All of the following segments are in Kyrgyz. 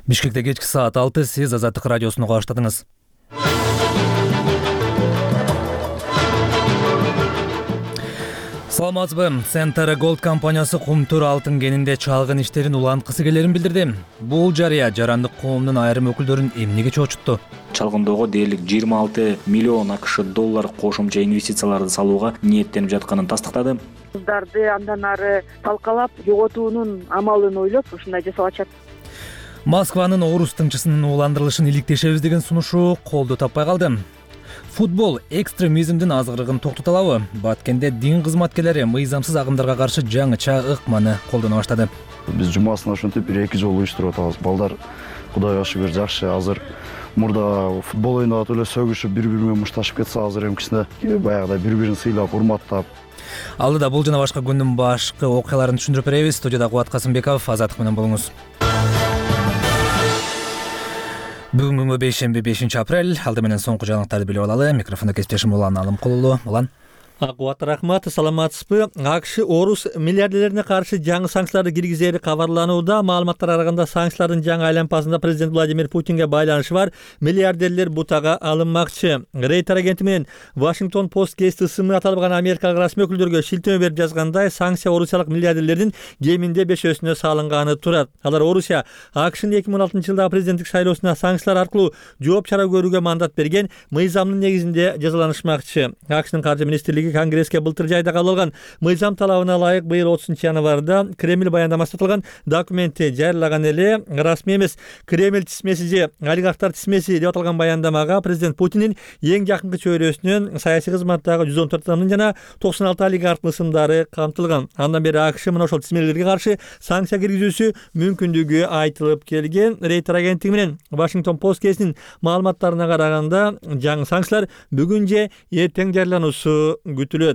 Бишкекте кечки саат 6, сиз Азаттык радиосуну баштадыңыз. Саламатсызбы? Центр Gold компаниясы Кумтур алтын кенинде чалгын иштерин уланткысы келерин билдирди. Бул жарыя жарандык коомдун айрым өкүлдөрүн эмнеге чочутту? Чалгындоого дээрлик 26 миллион АКШ доллар кошумча инвестицияларды салууга ниеттенип жатканын тастыктады. Кыздарды андан ары талкалап, жоготуунун амалын ойлоп ушундай жасап атышат. Москванын орус тыңчысынын ууландырылышын иликтешебиз деген сунушу колдоо таппай калды. Футбол экстремизмдин азгырыгын токтото алабы? Баткенде дин кызматкерлери мыйзамсыз агымдарга каршы жаңыча ыкманы колдоно баштады. Биз жумасына ошентип 1-2 жолу уюштуруп атабыз. Балдар Кудайга шүгүр жакшы. Азыр мурда футбол ойноп эле сөгүшүп, бири-бири менен мушташып кетсе, азыр эмкисине баягыдай бири-бирин сыйлап, урматтап. Алдыда бул жана башка күндүн башкы окуяларын түшүндүрүп беребиз. Студияда Кубат Касымбеков, Азаттык менен болуңуз. Бүгүнкү бейшемби 5 апрель. Алды менен соңку жаңылыктарды билип алалы. Микрофондо кесиптешим Улан Алымкулулу. Улан. Кубат рахмат, саламатсызбы? АКШ орус миллиардерлерине каршы жаңы санкцияларды киргизери кабарланууда. Маалыматтар арагында санкциялардын жаңы айланпасында президент Владимир Путинге байланышы бар. Миллиардерлер бутага алынмакчы. Рейтер агенти менен Вашингтон Пост гезити ысымы аталган америкалык расмий өкүлдөргө шилтеме берип жазгандай, санкция орусиялык миллиардерлердин кеминде 5-өсүнө салынганы турат. Алар Орусия АКШнын 2016-жылдагы президенттик шайлоосуна санкциялар аркылуу жооп чара көрүүгө мандат берген мыйзамдын негизинде жазаланышмакчы. АКШнын каржы министрлиги Конгресске былтыр жайда кабыл мыйзам талабына ылайык быйыл 30 январда Кремль баяндамасы аталган документти жарыялаган эле. Расмий эмес Кремль тизмеси же олигархтар тизмеси деп аталган баяндамага президент Путиндин эң жакынкы чөйрөсүнүн саясий кызматтагы 114 адамдын жана 96 олигархтын ысымдары камтылган. Андан бери АКШ мына ошол тизмелерге каршы санкция киргизүүсү мүмкүндүгү айтылып келген. Рейтер агенттиги менен Вашингтон Пост гезитинин маалыматтарына караганда, жаңы санкциялар бүгүн же эртең жарыялануусу күтүлөт.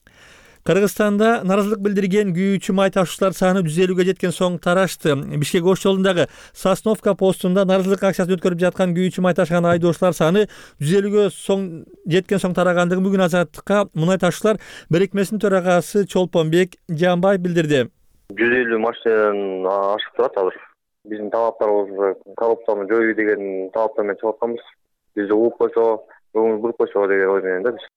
Кыргызстанда наразылык билдирген күйүүчү май ташуучулар саны 150ге жеткен соң тарашты. Бишкек Ош жолундагы Сосновка постунда наразылык акциясын өткөрүп жаткан күйүүчү май ташыган айдоочулар саны 150ге жеткен соң тарагандыгын бүгүн Азаттыкка мунай ташуучулар бирикмесинин төрагасы Чолпонбек Жамбаев билдирди. 150 машинадан ашып турат азыр. Биздин талаптарыбыз коррупцияны жоюу деген талаптар менен чыгып атканбыз. Бизди угуп койсо, көңүл буруп койсо деген ой менен да биз.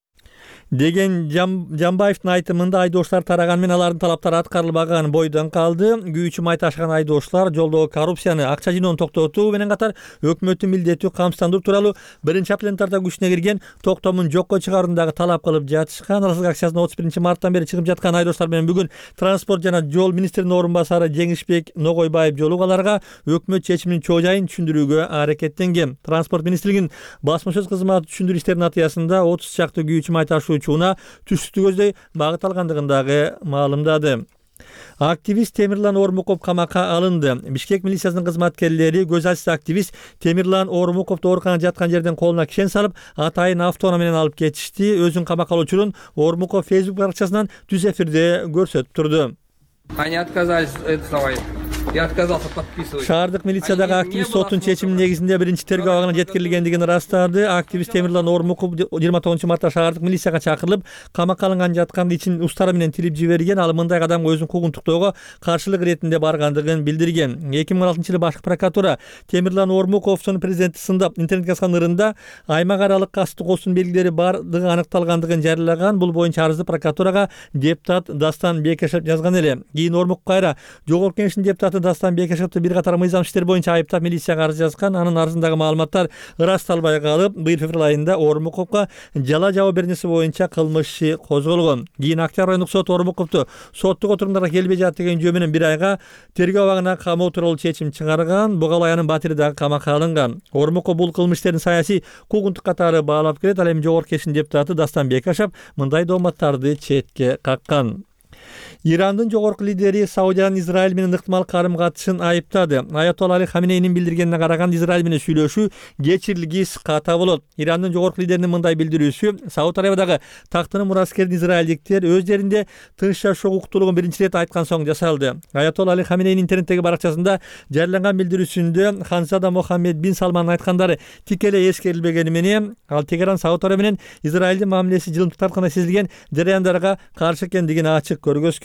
Деген Жамбаевдин айтымында айдоочулар тараган менен алардын талаптары аткарылбаган бойдон калды. Күйүүчү май ташыган айдоочулар жолдогу коррупцияны, акча жыйноону токтотуу менен катар өкмөттүн милдеттүү камсыздандыруу тууралуу 1-апрелда күчүнө кирген токтомун жокко чыгаруундагы талап кылып жатышкан. Наразылык акциясына 31-марттан бери чыгып жаткан айдоочулар менен бүгүн транспорт жана жол министринин орун басары Жеңишбек Ногойбаев жолугуп аларга өкмөт чечиминин чоо жайын түшүндүрүүгө аракеттенген. Транспорт министрлигинин басма сөз кызматы түшүндүрүү иштеринин натыйжасында 30 чакты күйүүчү май ташуучуна түштү көздөй багыт алгандыгындагы маалымдады. Активист Темирлан Ормуков камакка алынды. Бишкек милициясынын кызматкерлери көз ачса активист Темирлан Ормуковду ооруканада жаткан жерден колуна кишен салып, атайын автоунаа менен алып кетишти. Өзүн камакка алуу учурун Ормуков Facebook баракчасынан түз эфирде көрсөтүп турду. Они отказались это давай. Я отказался подписывать. Шаардык милициядагы активист соттун чечиминин негизинде биринчи тергөө абагына жеткирилгендигин ырастады. Активист Темирлан Ормуков 29-мартта шаардык милицияга чакырылып, камакка алынган жатканда ичин устары менен тилип жиберген. Ал мындай кадамга өзүн куугунтуктоого каршылык иретинде баргандыгын билдирген. 2016-жылы башкы прокуратура Темирлан Ормуковдун президенти сындап интернетке жазган ырында аймак аралык касыптык оосунун белгилери бардыгы аныкталгандыгын жарыялаган. Бул боюнча арызды прокуратурага депутат Дастан Бекешев жазган эле. Кийин Ормуков кайра жогорку кеңештин депутаты Дастан Бекешевди бир катар мыйзам иштер боюнча айыптап милицияга арыз жазган. Анын арызындагы маалыматтар ырасталбай калып, быйыл февраль айында Ормуковго жала жабуу беренеси боюнча кылмыш иши козголгон. Кийин Октябрь айындык сот Ормуковду соттук отурумдарга келбей жатты деген жөө менен 1 айга тергөө абагына камоо тууралуу чечим чыгарган. Буга аянын батири дагы камакка алынган. Ормуков бул кылмыш иштерин саясий куугунтук катары баалап келет. Ал эми жогорку кеңештин депутаты Дастан Бекешев мындай дооматтарды четке каккан. Ирандын жогорку лидери Саудиянын Израиль менен ыктымал карым-катышын айыптады. Аятолла Али Хаминейнин билдиргенине караганда Израиль менен сүйлөшүү кечирилгис ката болот. Ирандын жогорку лидеринин мындай билдирүүсү Сауд Арабиядагы тактынын мураскерин израилдиктер өз жеринде тынч жашоо укуктуулугун биринчи ирет айткан соң жасалды. Аятолла Али Хаминейнин интернеттеги баракчасында жарыяланган билдирүүсүндө Ханзада Мохаммед бин Салмандын айткандары тикелей эскерилбегени менен ал Тегеран Сауд Арабия менен Израилдин мамилеси жылымтык тартканы сезилген жараяндарга каршы экендигин ачык көргөзгөн.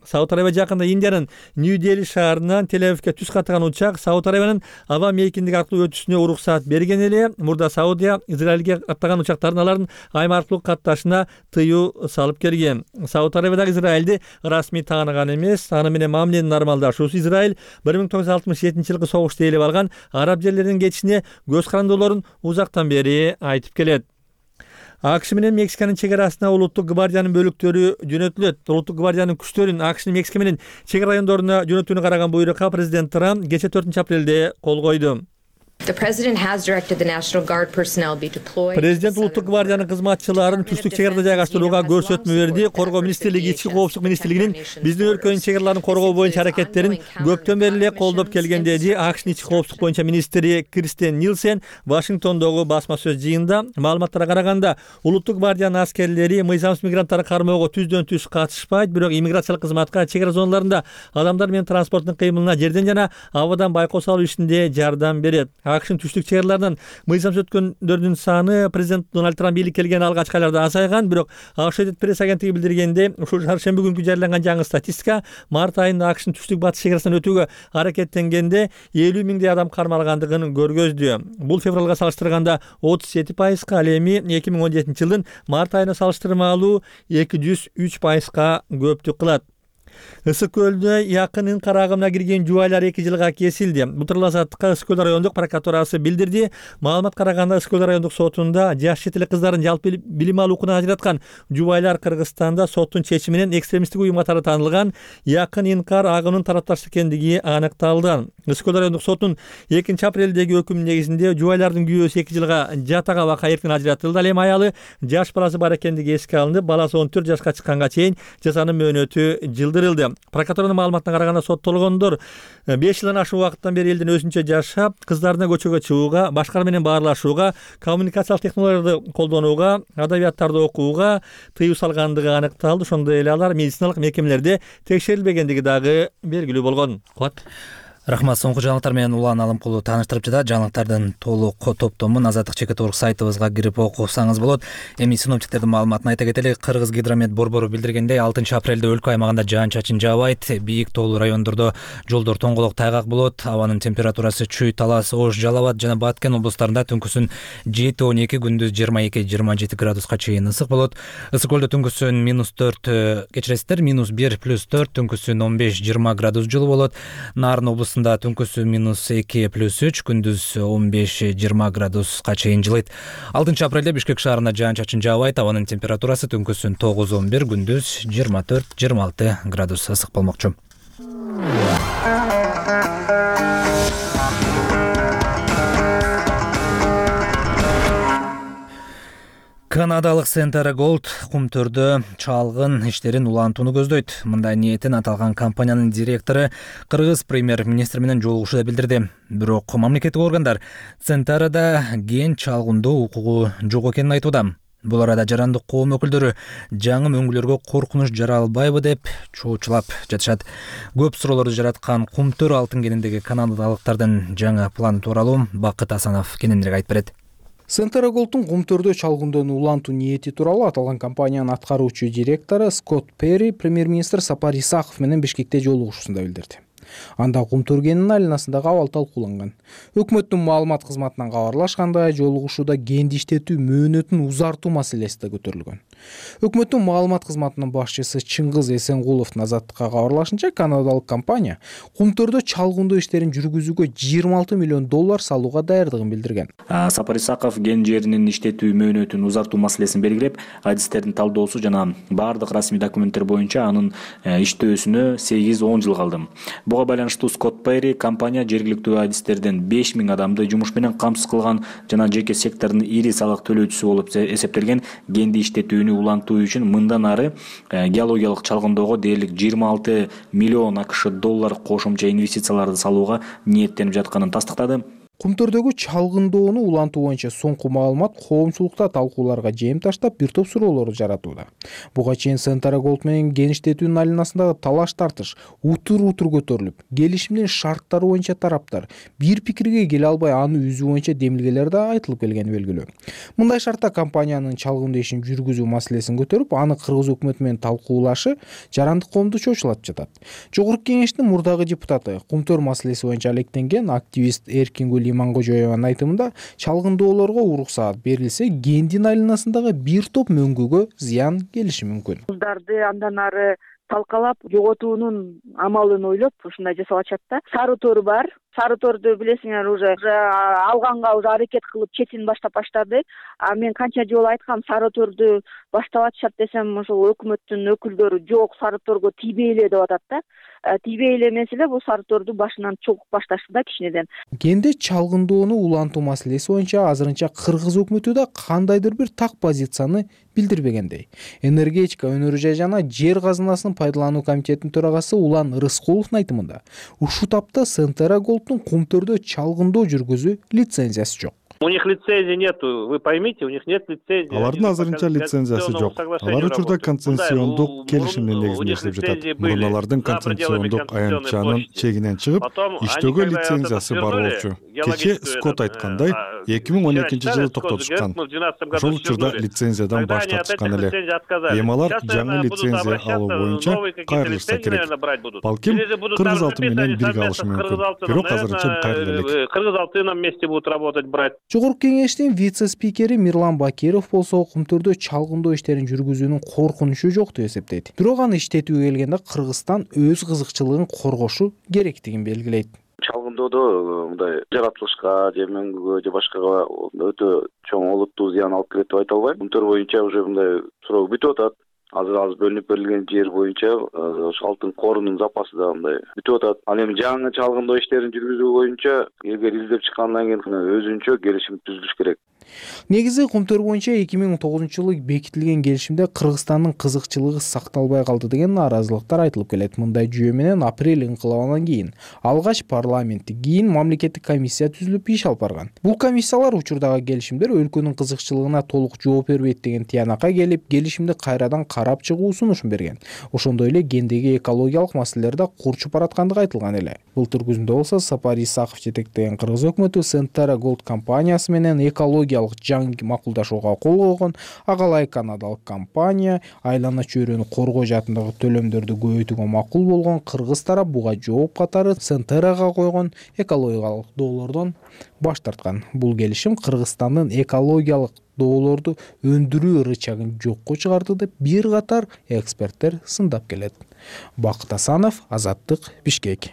Сауд Арабия жакында Индиянын Нью-Дели шаарынан Тель-Авивге түз катыган учак Сауд Арабиянын аба мейкиндиги аркылуу өтүшүнө уруксаат берген эле. Мурда Саудия Израилге каттаган учактардын алардын айым аркылуу катташына тыюу салып келген. Сауд Арабия дагы Израилди расмий тааныган эмес. Аны менен мамиленин нормалдашуусу Израиль 1967-жылкы согушта ээлеп алган араб жерлеринин кетишине көз карандыларын узактан бери айтып келет. АКШ менен Мексиканын чек арасына улуттук гвардиянын бөлүктөрү жөнөтүлөт. Улуттук гвардиянын күчтөрүн АКШнын Мексика менен чек райондоруна жөнөтүүнү караган буйрукка президент Трамп кече 4-апрелде кол койду. Президент улуттук гвардиянын кызматчыларын түштүк чек арада жайгаштырууга көрсөтмө берди. Коргоо министрлиги, ички коопсуздук министрлигинин биздин өлкөнүн чек араларын коргоо боюнча аракеттерин көптөн бери эле колдоп келген деди АКШнын ички коопсуздук боюнча министри Кристен Нилсен Вашингтондогу басма сөз жыйынында. Маалыматтарга караганда, улуттук гвардиянын аскерлери мыйзамсыз мигранттарды кармоого түздөн-түз катышпайт, бирок иммиграциялык кызматка чек ара зоналарында адамдар менен транспорттун кыймылына жерден жана абадан байкоо салуу ишинде жардам берет. АКШнын түштүк чек араларынан мыйзамсыз өткөндөрдүн саны президент Дональд Трамп бийликке келген алгачкы айларда азайган, бирок Associated Press агенттиги билдиргенде, ушул шаршемби күнкү жарыяланган жаңы статистика март айында АКШнын түштүк батыш чек арасынан өтүүгө аракеттенгенде 50 миңдей адам кармалгандыгын көргөздү. Бул февралга салыштырганда 37%, ал эми 2017-жылдын март айына салыштырмалуу 203%га көптүк кылат. Ысык көлдө якын карагына кирген жубайлар 2 жылга кесилди. Бул тууралуу Азаттыкка Ысык көл райондук прокуратурасы билдирди. Маалымат караганда Ысык көл райондук сотунда жаш чет эл кыздарын жалпы билим алуукуна ажыраткан жубайлар Кыргызстанда соттун чечими менен экстремисттик уюм катары таанылган якын инкар агымынын тарапташтары экендиги аныкталды. Ысык көл райондук сотунун 2-апрелдеги өкүмү негизинде жубайлардын күйөөсү 2 жылга жат абакка эркин ажыратылды. Ал эми аялы жаш баласы бар экендиги эске алынды. Баласы 14 жашка чыкканга чейин жазанын мөөнөтү жылдырылды. Прокуратуранын маалыматына караганда соттолгондор 5 жылдан ашуун убакыттан бери элдин өзүнчө жашап, кыздарына көчөгө чыгууга, башкалар менен баарлашууга, коммуникациялык технологияларды колдонууга, адабияттарды окууга тыюу салгандыгы аныкталды. Ошондой эле алар медициналык мекемелерде текшерилбегендиги дагы белгилүү болгон. Рахмат, соңку жаңылыктар менен Улан Алымкулу тааныштырып жатат. Жаңылыктардын толук топтомун Азаттык ЧК.org сайтыбызга кирип окусаңыз болот. Эми синоптиктердин маалыматын айта кетели. Кыргыз гидромет борбору билдиргендей, 6-апрелде өлкө аймагында жаан-чачын жаабайт. Бийик тоолуу райондордо жолдор тоңголок тайгак болот. Абанын температурасы Чүй, Талас, Ош, Жалал-Абад жана Баткен облустарында түнкүсүн 7-12, күндүз 22-27 градуска чейин ысык болот. Ысык көлдө түнкүсүн -4, кечиресиздер, -1 +4, түнкүсүн 15-20 градус жылуу болот. Нарын облусунда түнкүсү -2 +3, күндүз 15-20 градуска чейин жылыйт. 6-апрелде Бишкек шаарында жаан-чачын жаабайт. Абанын температурасы түнкүсүн 9-11, күндүз 24-26 градус ысык болмокчу. Канадалык Centara Gold кумтөрдө чалгын иштерин улантууну көздөйт. Мындай ниетин аталган компаниянын директору Кыргыз премьер-министри менен жолугушууда билдирди. Бирок мамлекеттик органдар Centara'да ген чалгындоо укугу жок экенин айтууда. Бул арада жарандык коом өкүлдөрү жаңы мөңгүлөргө коркунуч жаралбайбы деп чоочулап жатышат. Көп суроолорду жараткан кумтөр алтын кениндеги канадалыктардын жаңы планы тууралуу Бакыт Асанов кененирээк айтып берет. Centara Gold'ун кумтөрдө чалгындоону улантуу ниети тууралуу аталган компаниянын аткаруучу директору Скотт Перри премьер-министр Сапар Исаков менен Бишкекте жолугушуусунда билдирди. Анда кумтөр кенинин айланасындагы абал талкууланган. Өкмөттүн маалымат кызматынан кабарлашкандай, жолугушууда кенди иштетүү мөөнөтүн узартуу маселеси да көтөрүлгөн. Өкмөттүн маалымат кызматынын башчысы Чыңгыз Эсенгуловдун Азаттыкка кабарлашынча, канадалык компания кумтөрдө чалгындоо иштерин жүргүзүүгө $26 миллион салууга даярдыгын билдирген. Сапар Исаков ген жеринин иштетүү мөөнөтүн узартуу маселесин белгилеп, адистердин талдоосу жана баардык расмий документтер боюнча анын иштөөсүнө 8-10 жыл калды. Буга байланыштуу Скотт Перри компания жергиликтүү адистерден 5000 адамды жумуш менен камсыз кылган жана жеке сектордун ири салык төлөөчүсү болуп эсептелген генди иштетүүнү улантуу үчүн мындан ары геологиялык чалгындоого дээрлик $26 миллион кошумча инвестицияларды салууга ниеттенип жатканын тастыктады. Кумтөрдөгү чалгындоону улантуу боюнча соңку маалымат коомчулукта талкууларга жем таштап бир топ суроолорду жаратууда. Буга чейин Centara Gold менен геништетүүнүн айланасындагы талаш тартыш утур көтөрүлүп, келишимдин шарттары боюнча тараптар бир пикирге келе албай аны үзүү боюнча демилгелер да айтылып келгени белгилүү. Мындай шартта компаниянын чалгындоо ишин жүргүзүү маселесин көтөрүп, аны Кыргыз өкмөтү менен талкуулашы жарандык коомду чочулатып жатат. Жогорку кеңештин мурдагы депутаты, кумтөр маселеси боюнча алектенген активист Эркингүл Имангожоеванын айтымында, чалгындоолорго уруксаат берилсе, гендин айланасындагы бир топ мөңгүгө зыян келиши мүмкүн. Кыздарды андан ары талкалап жоготуунун амалын ойлоп ушундай жасап атышат да. Сары тор бар. Сары торду билесиңер, уже алганга уже аракет кылып четин баштап баштады. Мен канча жолу айткам, сары торду баштап атышат десем, ошол өкмөттүн өкүлдөрү жок, сары торго тийбейле деп атат да. Тийбейле эмес эле, бул сары торду башынан чогуп башташты да кичинеден. Генде чалгындоону улантуу маселеси боюнча азырынча Кыргыз өкмөтү да кандайдыр бир так позицияны билдирбегендей. Энергетика өнөрү жана жер казынасынын пайдалануу комитетинин төрагасы Улан Рыскуловдун айтымында, ушул тапта Centara Gold'ун кумтөрдө чалгындоо жүргүзүү лицензиясы жок. У них лицензии нету, вы поймите, у них нет лицензии. Алардын азырынча лицензиясы жок. Алар учурда концессиондук келишимдин негизинде иштеп жатат. Мурун алардын концессиондук аянтчанын чегинен чыгып, иштөөгө лицензиясы бар болчу. Кече Скотт айткандай, 2012-жылы токтотушкан. Ошол учурда лицензиядан баш тартышкан эле. Эми алар жаңы лицензия алуу боюнча кайрылышса керек. Балким Кыргыз Алтын менен бирге алышы мүмкүн. Бирок азырынча кайрыла элек. Кыргыз Алтыном вместе будут работать, брать. Жогорку кеңештин вице-спикери Мирлан Бакиров болсо кумтөрдө чалгындоо иштерин жүргүзүүнүн коркунучу жок деп эсептейт. Бирок аны иштетүүгө келгенде Кыргызстан өз кызыкчылыгын коргошу керектигин белгилейт. Чалгындоодо мындай жаратылышка же мөңгүгө же башкага өтө чоң олуттуу зыян алып келет деп айта албайм. Кумтөр боюнча уже мындай суроо бүтүп атат. Азыр бөлүнүп берилген жер боюнча ошо алтын корунун запасы да мындай бүтүп атат. Ал эми жаңы чалгындоо иштерин жүргүзүү боюнча эгер издеп чыккандан кийин өзүнчө келишим түзүлүш керек. Негизи кумтөр боюнча 2009-жылы бекитилген келишимде Кыргызстандын кызыкчылыгы сакталбай калды деген нааразылыктар айтылып келет. Мындай жүйө менен апрель инкылабынан кийин алгач парламентти, кийин мамлекеттик комиссия түзүлүп иш алып барган. Бул комиссиялар учурдагы келишимдер өлкөнүн кызыкчылыгына толук жооп бербейт деген тиянакка келип, келишимди кайрадан карап чыгуу сунушун берген. Ошондой эле гендеги экологиялык маселелер да курчуп бараткандыгы айтылган эле. Былтыр күзүндө болсо Сапар Исаков жетектеген Кыргыз өкмөтү Centara Gold компаниясы менен экологиялык жаңы макулдашууга кол койгон. Ага ылайык канадалык компания айлана чөйрөнү коргоо жаатындагы төлөмдөрдү көбөйтүүгө макул болгон. Кыргыз тарап буга жооп катары Centara'га койгон экологиялык доолордон баш тарткан. Бул келишим Кыргызстандын экологиялык доолорду өндүрүү рычагын жокко чыгарды деп бир катар эксперттер сындап келет. Бакыт Асанов, Азаттык, Бишкек.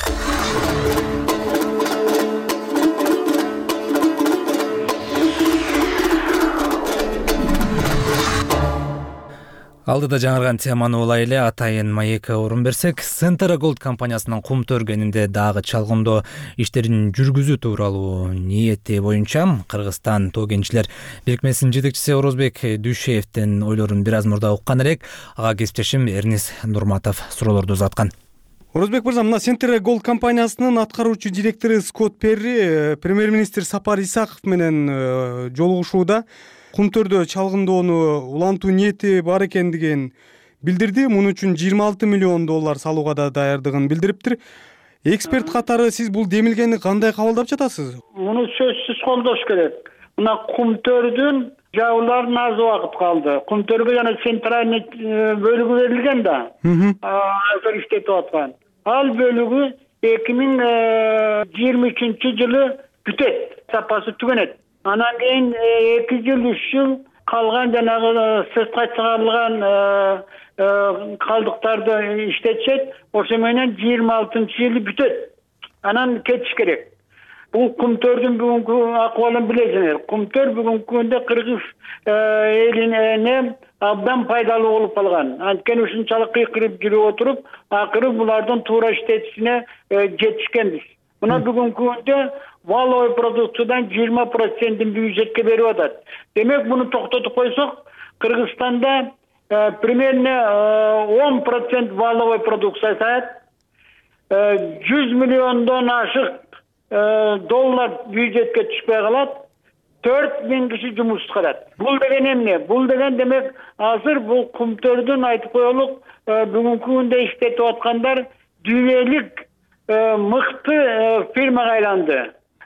Алдыда жаңырган теманы улай эле атайын маекке орун берсек, Centara Gold компаниясынын кумтөр кенинде дагы чалгындоо иштерин жүргүзүү тууралуу ниети боюнча Кыргызстан тоо кенчилер бирикмесинин жетекчиси Орозбек Дүйшеевдин ойлорун бир аз мурда уккан элек. Ага кесиптешим Эрнис Нурматов суроолорду узаткан. Орозбек мырза, мына Centara Gold компаниясынын аткаруучу директору Скотт Перри премьер-министр Сапар Исаков менен жолугушууда кумтөрдө чалгындоону улантуу ниети бар экендигин билдирди. Муну үчүн $26 миллион салууга да даярдыгын билдириптир. Эксперт катары сиз бул демилгени кандай кабылдап жатасыз? Муну сөзсүз колдош керек. Мына кумтөрдүн жабыларына аз убакыт калды. Кумтөргө жана Centara'нын бөлүгү берилген да. Азыр иштетип аткан. Ал бөлүгү 2023-жылы бүтөт. Сапасы түгөнөт. Анан кийин 2 жыл 3 жыл калган жанагы сыртка чыгарылган калдыктарды иштетишет. Ошо менен 26-жылы бүтөт. Анан кетиш керек. Бул кумтөрдүн бүгүнкү акыбалын билесиңер. Кумтөр бүгүнкү күндө Кыргыз элине абдан пайдалуу болуп калган. Анткени ушунчалык кыйкырып жүрүп отуруп, акыры булардын туура иштетишине жетишкенбиз. Мына бүгүнкü күндө валовый продукциядан 20% бюджетке берип атат. Демек буну токтотуп койсок, Кыргызстанда примерно 10% валовый продукция саат, 100 миллиондон ашык доллар бюджетке түшпөй калат. 4000 киши жумуш кылат. Бул деген эмне? Бул деген демек азыр бул Кумтөрдүн айтып коелук бүгүнкү күндө иштетип аткандар дүйнөлүк мыкты фирмага айланды.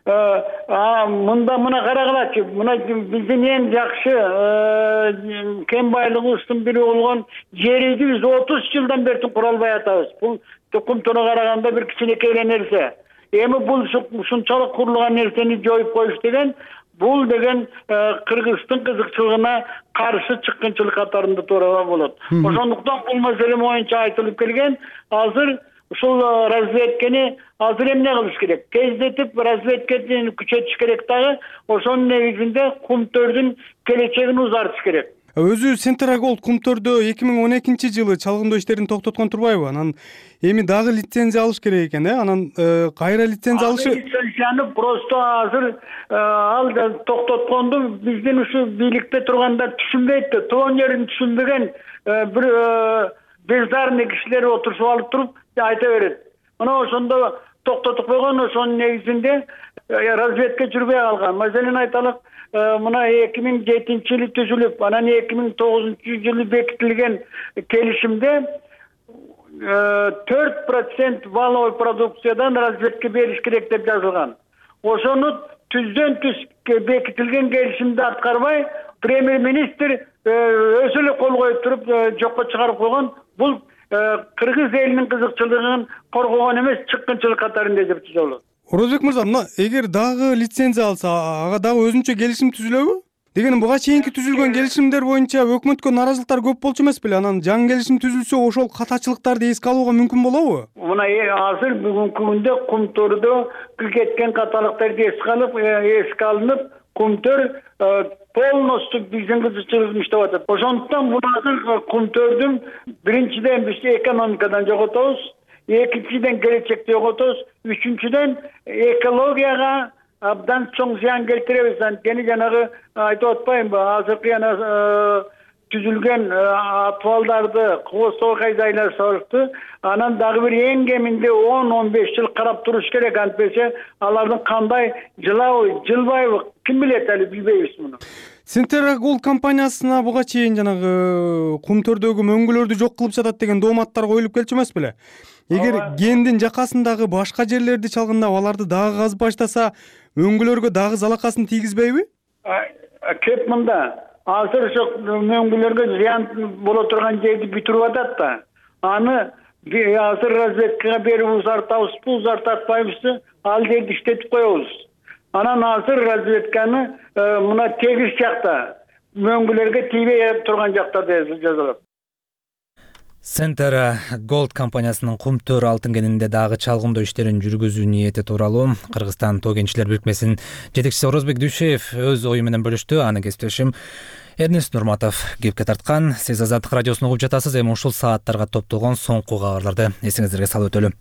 Мына карагылачы, мына биздин эң жакшы кен байлыгыбыздын бири болгон жерди биз 30 жылдан бери кура албай атабыз. Бул Кумтөргө караганда бир кичинекей эле нерсе. Эми бул ушунчалык курулган нерсени жоюп коюш деген бул деген Кыргыздын кызыкчылыгына каршы чыккынчылык катарында турууга болот. Ошондуктан бул маселе боюнча айтылып келген. Азыр ушул разведкени азыр эмне кылыш керек? Тездетип разведкени күчөтүш керек дагы. Ошонун негизинде Кумтөрдүн келечегин узартыш керек. Өзү Центра Голд Кумтөрдө 2012-жылы чалгындоо иштерин токтоткон турбайбы? Анан эми дагы лицензия алыш керек экен, Анан кайра лицензия алышы? Лицензияны просто азыр ал токтотконду биздин ушу бийликте тургандар түшүнбөйт да, тоон жерин түшүнбөгөн бир бездарный кишилер отурушуп алып туруп айта берет. Мына ошондо токтотуп койгон, ошонун негизинде разведка жүрбөй калган. Маселен айталык, мына 2007-жылы түзүлүп, анан 2009-жылы бекитилген келишимде 4% валовый продукциядан разведка бериш керек деп жазылган. Ошону түздөн түз бекитилген келишимди аткарбай, премьер-министр өзү эле кол коюп туруп жокко чыгарып койгон. Бул Кыргыз элинин кызыкчылыгын коргогон эмес, чыккынчылык катарында деп түзөлөт. Орозбек мырза, мына эгер дагы лицензия алса, ага дагы өзүнчө келишим түзүлөбү? Дегеним буга чейинки түзүлгөн келишимдер боюнча өкмөткө наразылыктар көп болчу эмес беле? Анан жаңы келишим түзүлсө, ошол катачылыктарды эске алууга мүмкүн болобу? Мына азыр бүгүнкү күндө Кумтөрдө кеткен каталыктарды эске алынып, Кумтөр полностью биздин кызыкчылыгын иштеп атат. Ошондуктан бул азыр Кумтөрдүн биринчиден биз экономикадан жоготобуз, экинчиден келечекти жоготобуз, үчүнчүдөн экологияга абдан чоң зыян келтиребиз. Анткени жанагы айтып атпаймынбы, азыркы түзүлгөн атыбалдарды кооздоо кайдайлар салыпты. Анан дагы бир эң кеминде 10-15 жыл карап туруш керек. Антпесе алардын кандай жылбайбы, ким билет, али билбейбиз муну. Центра Голд компаниясына буга чейин жанагы Кумтөрдөгү мөңгүлөрдү жок кылып жатат деген дооматтар коюлуп келчү эмес беле? Эгер кендин жакасындагы башка жерлерди чалгындап, аларды дагы казып баштаса, мөңгүлөргө дагы залакасын тийгизбейби? Кеп мында азыр ошо мөңгүлөргө зыян боло турган жерди бүтүрүп атат да. Аны азыр разведкага берип узартабызбы, узартатпайбызбы, ал жерди иштетип коебуз. Анан азыр разведканы мына тегиз жакта, мөңгүлөргө тийбей турган жактарда жазылат. Центра Голд компаниясынын Кумтөр алтын кенинде дагы чалгындоо иштерин жүргүзүү ниети тууралуу Кыргызстан Тоо кенчилер бирикмесинин жетекчиси Орозбек Дүйшеев өз ою менен бөлүштү. Аны кесиптешим Эрнест Нурматов кепке тарткан. Сиз Азаттык радиосун угуп жатасыз. Эми ушул сааттарга топтолгон соңку кабарларды эсиңиздерге салып өтөлүм.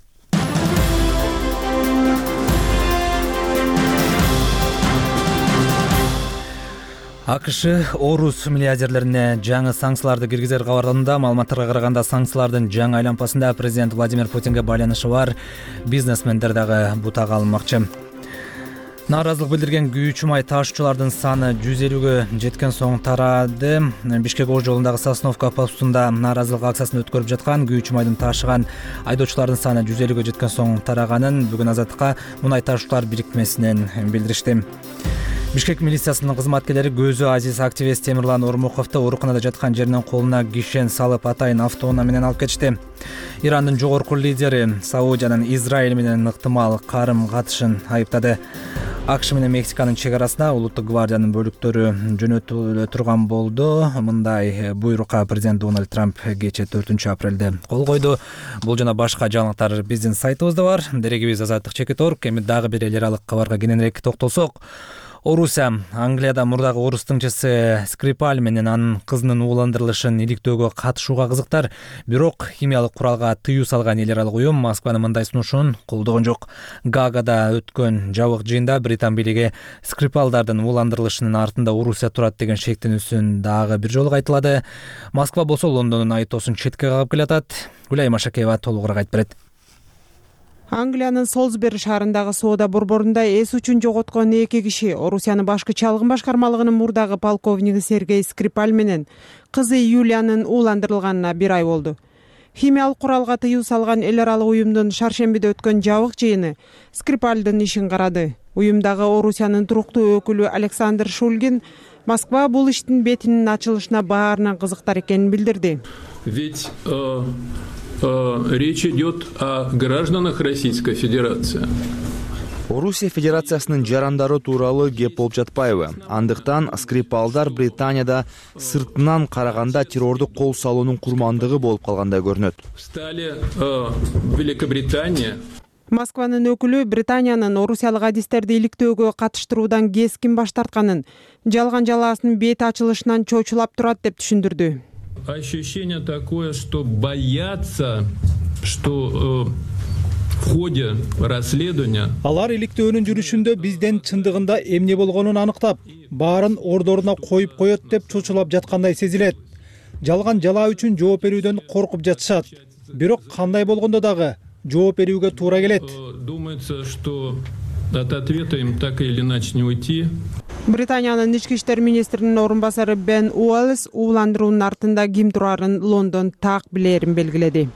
АКШ орус миллиардерлерине жаңы санкцияларды киргизер кабарланды. Маалыматтарга караганда санкциялардын жаңы айлампасында президент Владимир Путинге байланышы бар бизнесмендер дагы бутага алынмакчы. Нааразылык билдирген күйүүчү май ташуучулардын саны 150гө жеткен соң тарады. Бишкек Ош жолундагы Сосновка постунда нааразылык акциясын өткөрүп жаткан күйүүчү майдын ташыган айдоочулардын саны 150гө жеткен соң тараганын бүгүн Азаттыкка мунай ташуучулар бирикмесинен билдиришти. Бишкек милициясынын кызматкерлери көзү азиз активист Темирлан Ормуковду ооруканада жаткан жеринен колуна кишен салып атайын автоунаа менен алып кетишти. Ирандын жогорку лидери Саудиянын Израиль менен ыктымал карым катышын айыптады. АКШ менен Мексиканын чек арасына улуттук гвардиянын бөлүктөрү жөнөтүлө турган болду. Мындай буйрукка президент Дональд Трамп кечээ 4-апрелде кол койду. Бул жана башка жаңылыктар биздин сайтыбызда бар. Дерегибиз Азаттык.org. Эми дагы бир эл аралык кабарга кененирээк токтолсок, Орусия Англияда мурдагы орус тыңчысы Скрипаль менен анын кызынын ууландырылышын иликтөөгө катышууга кызыктар, бирок химиялык куралга тыюу салган эл аралык уюм Москванын мындай сунушун колдогон жок. Гаагада өткөн жабык жыйында Британ бийлиги Скрипалдардын ууландырылышынын артында Орусия турат деген шектенүүсүн дагы бир жолу кайталады. Москва болсо Лондондун айтоосун четке кагып келатат. Гүлай Машакеева толугураак айтып берет. Англиянын Солсбери шаарындагы соода борборунда эс үчүн жоготкон 2 киши Орусиянын башкы чалгын башкармалыгынын мурдагы полковниги Сергей Скрипаль менен кызы Юлиянын ууландырылганына 1 ай болду. Химиялык куралга тыюу салган эл аралык уюмдун шаршембиде өткөн жабык жыйыны Скрипальдын ишин карады. Уюмдагы Орусиянын туруктуу өкүлү Александр Шульгин Москва бул иштин бетинин ачылышына баарынан кызыктар экенин билдирди. Ведь речь идет о гражданах Российской Федерации. Орусия Федерациясынын жарандары тууралуу кеп болуп жатпайбы? Андыктан Скрипалдар Британияда сыртынан караганда террордук кол салуунун курмандыгы болуп калгандай көрүнөт. Стали Великобритания. Москванын өкүлү Британиянын орусиялык адистерди иликтөөгө катыштыруудан кескин баш тартканын, жалган жалаасынын бети ачылышынан чочулап турат деп түшүндүрдү. Ощущение такое, что боятся, что в ходе расследования алар иликтөөнүн жүрүшүндө бизден чындыгында эмне болгонун аныктап, баарын ордоруна коюп коет деп чочулап жаткандай сезилет. Жалган жалаа үчүн жооп берүүдөн коркуп жатышат. Бирок кандай болгондо дагы жооп берүүгө туура келет. Думается, что от ответа им так или иначе не уйти. Британиянын ички иштер министринин орун басары Бен Уоллес ууландыруунун артында ким турарын Лондон так билерин белгиледи.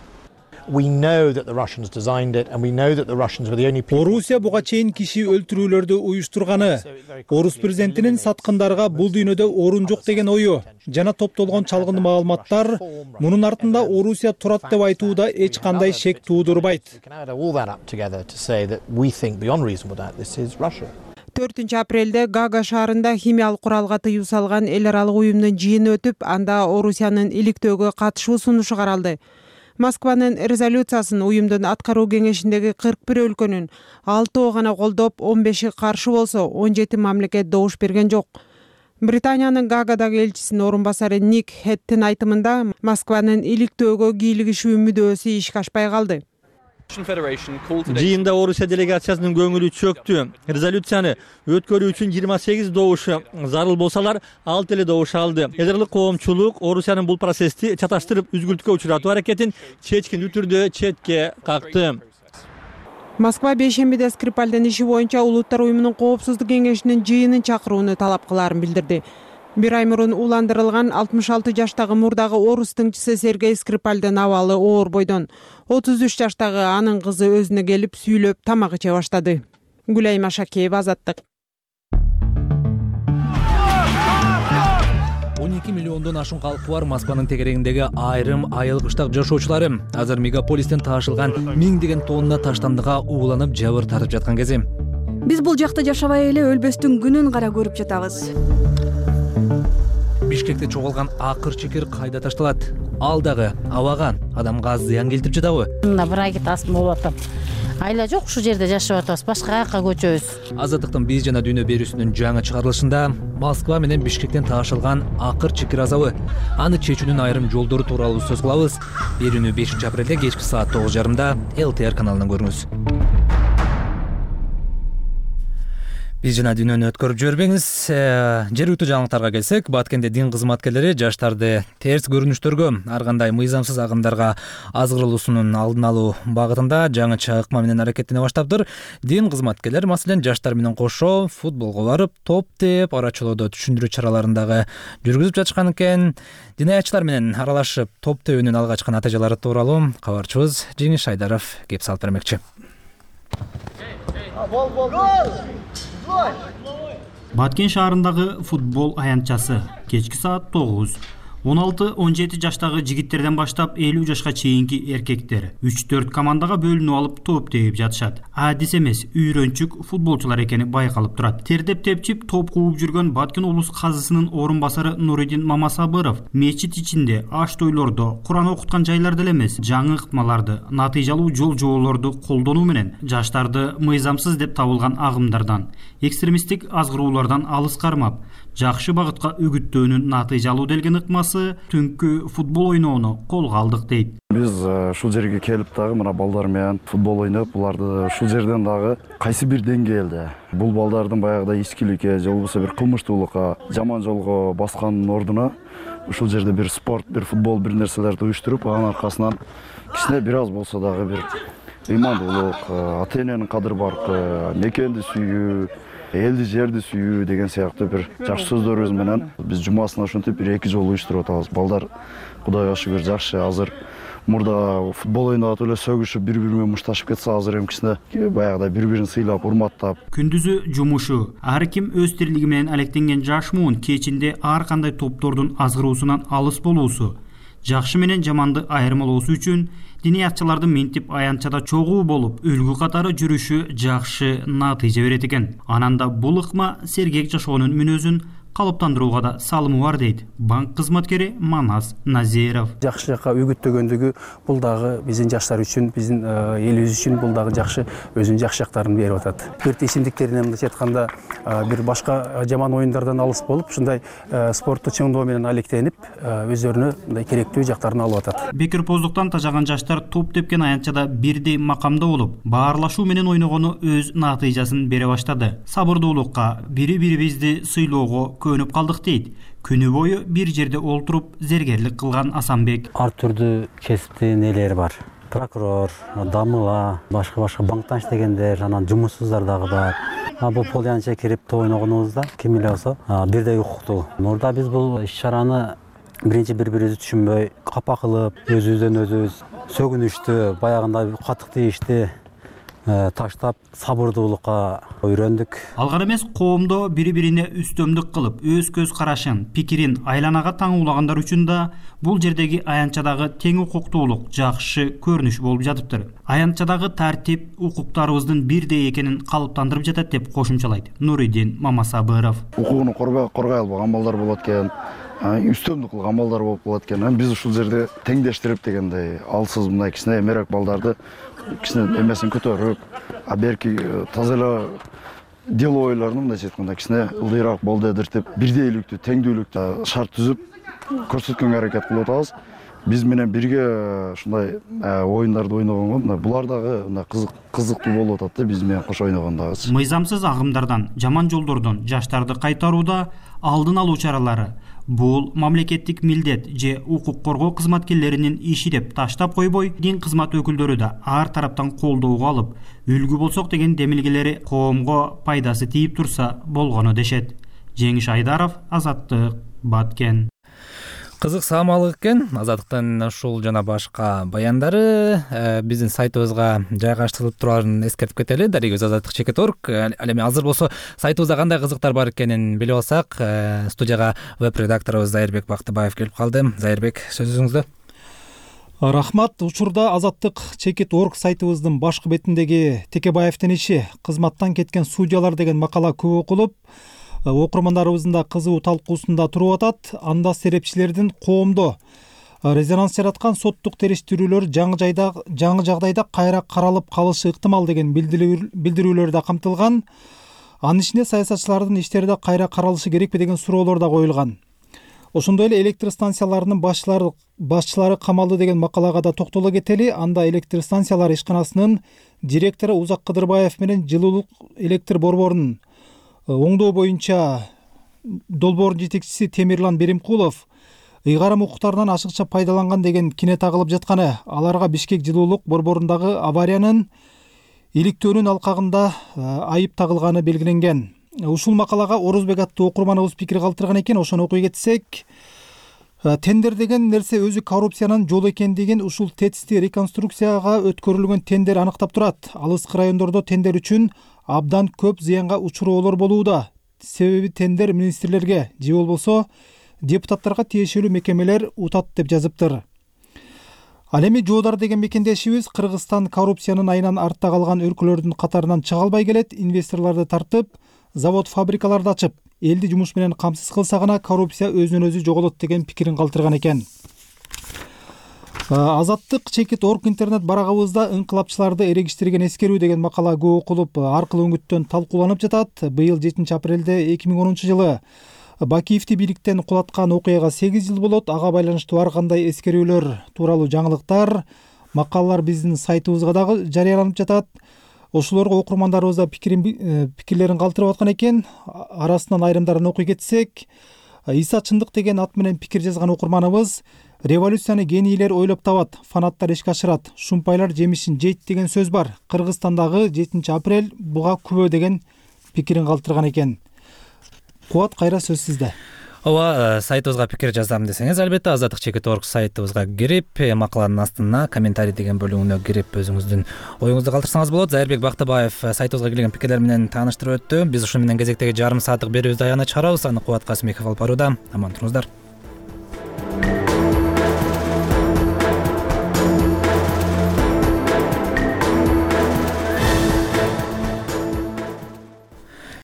Орусия буга чейин киши өлтүрүүлөрдү уюштурганы, Орус президентинин саткындарга бул дүйнөдө орун жок деген ою жана топтолгон чалгын маалыматтар мунун артында Орусия турат деп айтууда эч кандай шек туудурбайт. 4 апрелде Гага шаарында химиялык куралга тыюу салган эл аралык уюмдун жыйыны өтүп, анда Орусиянын иликтөөгө катышуу сунушу каралды. Москванын резолюциясын уюмдун аткаруу кеңешиндеги 41 өлкөнүн 6 гана колдоп, 15 каршы болсо, 17 мамлекет добуш берген жок. Британиянын Гагадагы элчисинин орун басары Ник Хеттин айтымында Москванын иликтөөгө кийлигишүү мүдөөсү ишке ашпай калды. Жыйында Орусия делегациясынын көңүлү чөктү. Резолюцияны өткөрүү үчүн 28 добушу зарыл болсалар, 6 эле добуш алды. Эдерлик коомчулук Орусиянын бул процессти чаташтырып үзгүлтүккө учуратуу аракетин чечкиндүү түрдө четке какты. Москва бейшембиде Скрипальдын иши боюнча Улуттар уюмунун коопсуздук кеңешинин жыйынын чакырууну талап кылаарын билдирди. 1 ай мурун ууландырылган 66 жаштагы мурдагы орус тыңчысы Сергей Скрипальдын абалы оор бойдон. 33 жаштагы анын кызы өзүнө келип сүйлөп тамак иче баштады. Гүлайма Шакеева, Азаттык. 12 миллиондон ашуун калкы бар Москванын тегерегиндеги айрым айыл кыштак жашоочулары азыр мегаполистен таашылган миңдеген тонна таштандыга ууланып жабыр тартып жаткан кези. Биз бул жакта жашабай эле өлбөстүн күнүн кара көрүп жатабыз. Бишкекте чоголган акыр чекер кайда ташталат? Ал дагы абага, адамга зыян келтирип жатабы? Мына 1 айга тасым болуп атат. Айла жок, ушул жерде жашап атабыз, башка жакка көчөбүз. Азаттыктын биз жана дүйнө берүүсүнүн жаңы чыгарылышында Москва менен Бишкектен таашылган акыр чекер азабы, аны чечүүнүн айрым жолдору тууралуу сөз кылабыз. Берүүнү 5 апрелде кечки саат 9:30 ЛТР каналынан көрүңүз. Биз жана дүйнөнү өткөрүп жибербеңиз. Жергиликтүү жаңылыктарга келсек, Баткенде дин кызматкерлери жаштарды терс көрүнүштөргө, ар кандай мыйзамсыз агымдарга азгырылуусунун алдын алуу багытында жаңыча ыкма менен аракеттене баштаптыр. Дин кызматкерлери маселен жаштар менен кошо футболго барып, топ теп, арачылоодо түшүндүрүү чараларын дагы жүргүзүп жатышкан экен. Динаятчылар менен аралашып, топ тебүүнүн алга чыккан натыйжалары тууралуу кабарчыбыз Жеңиш Айдаров кеп салып бермекчи. Баткен шаарындагы футбол аянтчасы кечки саат 9. 16-17 жаштагы жигиттерден баштап 50 жашка чейинки эркектер 3-4 командага бөлүнүп алып топ терип жатышат. Адис эмес, үйрөнчүк футболчулар экени байкалып турат. Тердеп тепчип топ кууп жүргөн Баткен облус казысынын орун басары Нуридин Мамасабыров мечит ичинде, аш тойлордо, Куран окуткан жайларда эле эмес, жаңы ыкмаларды, натыйжалуу жол жоболорду колдонуу менен жаштарды мыйзамсыз деп табылган агымдардан, экстремисттик азгыроолордон алыс кармап, жакшы багытка үгүттөөнүн натыйжалуу делген ыкмасы түнкү футбол ойноону колго алдык дейт. Биз ушул жерге келип дагы мына балдар менен футбол ойноп, буларды ушул жерден дагы кайсы бир деңгээлде бул балдардын баягыдай ичкиликке же болбосо бир кылмыштуулукка, жаман жолго баскандын ордуна ушул жерде бир спорт, бир футбол, бир нерселерди уюштуруп, анын аркасынан кичине бир аз болсо дагы бир ыймандуулук, ата эненин кадыр баркы, мекенди сүйүү, элди жерди сүйүү деген сыяктуу бир жакшы сөздөрүбүз менен биз жумасын ошентип 1-2 жолу уюштуруп атабыз. Балдар Кудайга шүгүр жакшы. Азыр мурда футбол ойноп эле сөгүшүп, бири-бири менен мушташып кетсе, азыр эмкисине баягыдай бири-бирин сыйлап, урматтап. Күндүзү жумушу, ар ким өз тирилиги менен алектенген жаш муун кечинде ар кандай топтордун азгыруусунан алыс болуусу, жакшы менен жаманды айырмалоосу үчүн диниятчылардын минтип аянтчада чогуу болуп, үлгү катары жүрүшү жакшы натыйжа берет экен. Ананда бул ыкма сергек жашоонун мүнөзүн калыптандырууга да салымы бар дейт банк кызматкери Манас Назиров. Жакшы жакка үгүттөгөндүгү бул дагы биздин жаштар үчүн, биздин элибиз үчүн бул дагы жакшы өзүнүн жакшы жактарын берип атат. Спирт ичимдиктеринен мындайча айтканда бир башка жаман оюндардан алыс болуп, ушундай спортту чыңдоо менен алектенип, өздөрүнө мындай керектүү жактарын алып атат. Бекерпоздуктан тажаган жаштар топ тепкен аянтчада бирдей макамда болуп, баарлашуу менен ойногону өз натыйжасын бере баштады. Сабырдуулукка, бири-бирибизди сыйлоого көнүп калдык дейт. Күнү бою бир жерде олтуруп зергерлик кылган Асанбек. Ар түрдүү кесиптин ээлери бар. Прокурор, дамыла, башка банктан иштегендер, анан жумушсуздар дагы бар. Бул полянча кирип ойногонубузда ким эле болсо бирдей укуктуу. Мурда биз бул иш-чараны биринчи бири-бирибизди түшүнбөй, капа кылып, өзүбүздөн өзүбүз сөгүнүштү, баягындай катык тийишти таштап сабырдуулукка үйрөндүк. Алган эмес коомдо бири-бирине үстөмдүк кылып, өз көз карашын, пикирин айланага таңуулагандар үчүн да бул жердеги аянтчадагы тең укуктуулук жакшы көрүнүш болуп жатыптыр. Аянтчадагы тартип укуктарыбыздын бирдей экенин калыптандырып жатат деп кошумчалайт Нуридин Мамасабыров. Укугун коргой албаган балдар болот экен, үстөмдүк кылган балдар болот экен. Биз ушул жерде теңдештирип дегендей, алсыз мындай кичине эмерек балдарды кичине эмесин көтөрүп, берки таза эле деловойлорду мындайча айтканда кичине ылдыйраак болду эдиртип, бирдейликтүү, теңдүүлүктү шарт түзүп көрсөткөнгө аракет кылып атабыз. Биз менен бирге ушундай оюндарды ойногонго булар дагы кызыктуу болуп атат да, биз менен кошо ойногондо. Мыйзамсыз агымдардан, жаман жолдордон жаштарды кайтарууда алдын алуу чаралары бул мамлекеттик милдет же укук коргоо кызматкерлеринин иши деп таштап койбой, дин кызмат өкүлдөрү да ар тараптан колдоого алып, үлгү болсок деген демилгелери коомго пайдасы тийип турса болгону дешет. Жеңиш Айдаров, Азаттык, Баткен. Кызык саамалык экен. Азаттыктын ушул жана башка баяндары биздин сайтыбызга жайгаштырылып турарын эскертип кетели. Дарек Азаттык.org. Ал эми азыр болсо сайтыбызда кандай кызыктар бар экенин билип алсак, студияга веб-редакторубуз Зайырбек Бактыбаев келип калды. Зайырбек, сөзүңүздө. Рахмат. Учурда Азаттык.org сайтыбыздын башкы бетиндеги Текебаевдин иши кызматтан кеткен судьялар деген макала көп окулуп, окурмандарыбыздын да кызуу талкуусунда туруп атат. Анда серепчилердин коомдо резонанс жараткан соттук териштирүүлөр жаңы жагдайда кайра каралып калышы ыктымал деген билдирүүлөр да камтылган. Анын ичинде саясатчылардын иштери да кайра каралышы керекпи деген суроолор да коюлган. Ошондой эле электр станцияларынын башчылары камалды деген макалага да токтоло кетели. Анда электр станциялар ишканасынын директору Узак Кыдырбаев менен жылуулук электр борборунун оңдоо боюнча долбоордун жетекчиси Темирлан Беримкулов ыйгарым укуктарынан ашыкча пайдаланган деген кине тагылып жатканы, аларга Бишкек жылуулук борборундагы авариянын иликтөөнүн алкагында айып тагылганы белгиленген. Ушул макалага Орузбек аттуу окурманыбыз пикир калтырган экен. Ошону окуй кетсек, тендер деген нерсе өзү коррупциянын жолу экендигин ушул ТЭЦти реконструкцияга өткөрүлгөн тендер аныктап турат. Алыскы райондордо тендер үчүн абдан көп зыянга учуроолор болууда. Себеби тендер министрлерге же болбосо депутаттарга тиешелүү мекемелер утат деп жазыптыр. Ал эми Жоодар деген мекендешибиз Кыргызстан коррупциянын айынан артта калган өлкөлөрдүн катарынан чыга албай келет. Инвесторлорду тартып, завод фабрикаларды ачып, элди жумуш менен камсыз кылса гана коррупция өзүнөн өзү жоголот деген пикирин калтырган экен. Азаттык.org интернет барагыбызда ыңкылапчыларды эрегиштирген эскерүү деген макала көп окулуп, аркылуу өңүттөн талкууланып жатат. Быйыл 7 апрелде 2010 жылы Бакиевди бийликтен кулаткан окуяга 8 жыл болот. Ага байланыштуу ар кандай эскерүүлөр тууралуу жаңылыктар, макалалар биздин сайтыбызга дагы жарыяланып жатат. Ошолорго окурмандарыбыз да пикирлерин калтырып аткан экен. Арасынан айрымдарын окуй кетсек, Иса Чындык деген ат менен пикир жазган окурманыбыз Революцияны генийлер ойлоп табат, фанаттар ишке ашырат, шумпайлар жемишин жейт деген сөз бар. Кыргызстандагы 7 апрель буга күбө деген пикирин калтырган экен. Кубат, кайра сөз сизде. Ооба, сайтыбызга пикир жазам десеңиз, албетте azadlik.org сайтыбызга кирип, макаланын астына комментарий деген бөлүгүнө кирип өзүңүздүн оюңузду калтырсаңыз болот. Зайырбек Бактыбаев сайтыбызга келген пикирлер менен тааныштырып өттү. Биз ушу менен кезектеги жарым сааттык берүүбүздү аягына чыгарабыз. Аны Кубат Касымбеков алып барууда. Аман туруңуздар.